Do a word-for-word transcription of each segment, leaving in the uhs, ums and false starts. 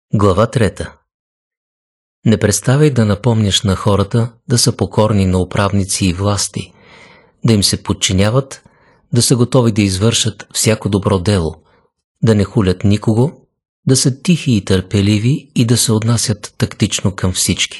Глава трета. Не преставай да напомняш на хората да са покорни на управници и власти, да им се подчиняват, да са готови да извършат всяко добро дело, да не хулят никого, да са тихи и търпеливи и да се отнасят тактично към всички.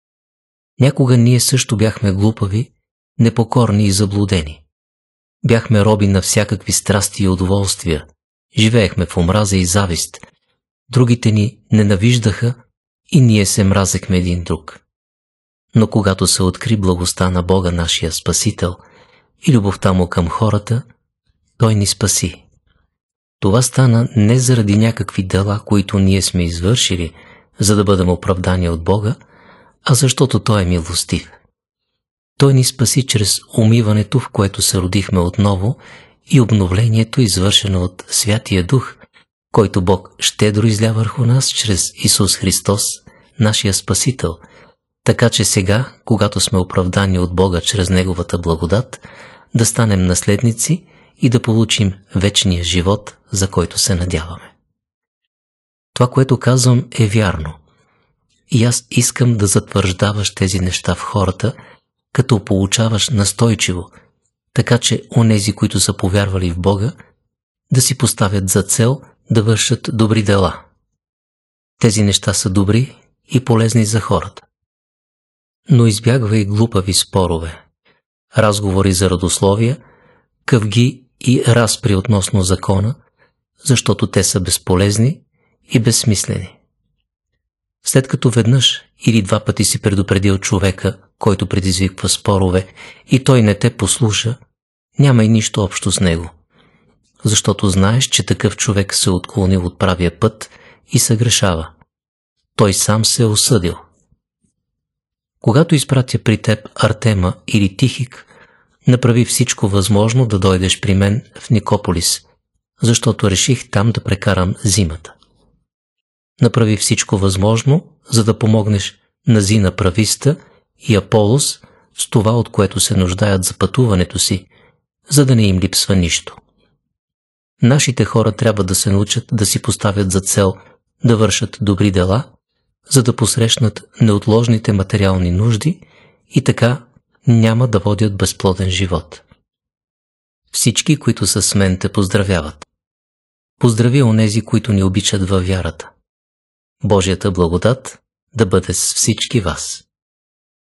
Някога ние също бяхме глупави, непокорни и заблудени. Бяхме роби на всякакви страсти и удоволствия, живеехме в омраза и завист, другите ни ненавиждаха и ние се мразехме един друг. Но когато се откри благостта на Бога, нашия Спасител, и любовта му към хората, Той ни спаси. Това стана не заради някакви дела, които ние сме извършили, за да бъдем оправдани от Бога, а защото Той е милостив. Той ни спаси чрез умиването, в което се родихме отново, и обновлението, извършено от Святия Дух, който Бог щедро изля върху нас чрез Исус Христос, нашия Спасител, така че сега, когато сме оправдани от Бога чрез Неговата благодат, да станем наследници и да получим вечния живот, за който се надяваме. Това, което казвам, е вярно. И аз искам да затвърждаваш тези неща в хората, като получаваш настойчиво, така че онези, които са повярвали в Бога, да си поставят за цел да вършат добри дела. Тези неща са добри и полезни за хората. Но избягвай глупави спорове, разговори за родословия, къвги и разпри относно закона, защото те са безполезни и безсмислени. След като веднъж или два пъти си предупредил човека, който предизвиква спорове, и той не те послуша, няма и нищо общо с него, защото знаеш, че такъв човек се отклонил от правия път и съгрешава. Той сам се е осъдил. Когато изпратя при теб Артема или Тихик, направи всичко възможно да дойдеш при мен в Никополис, защото реших там да прекарам зимата. Направи всичко възможно, за да помогнеш на Зина Прависта и Аполос с това, от което се нуждаят за пътуването си, за да не им липсва нищо. Нашите хора трябва да се научат да си поставят за цел да вършат добри дела, за да посрещнат неотложните материални нужди и така няма да водят безплоден живот. Всички, които са с мен, те поздравяват. Поздрави онези, които ни обичат във вярата. Божията благодат да бъде с всички вас.